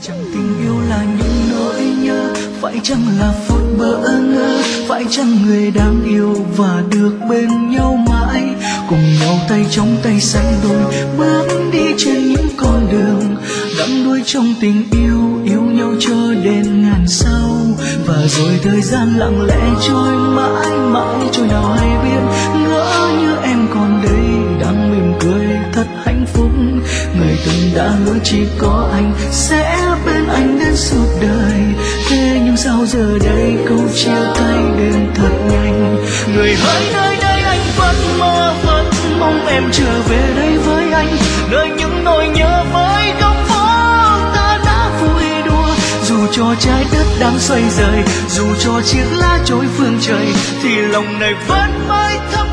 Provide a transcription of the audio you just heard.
Chẳng tình yêu là những nỗi nhớ, phải chăng là phút bỡ ngỡ, phải chăng người đang yêu và được bên nhau mãi, cùng nhau tay trong tay sánh đôi bước đi trên những con đường đắm đuối trong tình yêu, yêu nhau cho đến ngàn sau. Và rồi thời gian lặng lẽ trôi mãi mãi trôi nào hay biết, ngỡ như em còn đây đang mỉm cười thật hạnh phúc. Người từng đã hứa chỉ có anh sẽ bên anh đến suốt đời, thế nhưng sao giờ đây câu chia tay đến thật nhanh. Người hỡi nơi đây anh vẫn mơ vẫn mong em trở về đây với anh, nơi những nỗi nhớ với góc phố ta đã vui đùa. Dù cho trái đất đang xoay rời, dù cho chiếc lá trôi phương trời, thì lòng này vẫn mãi thắm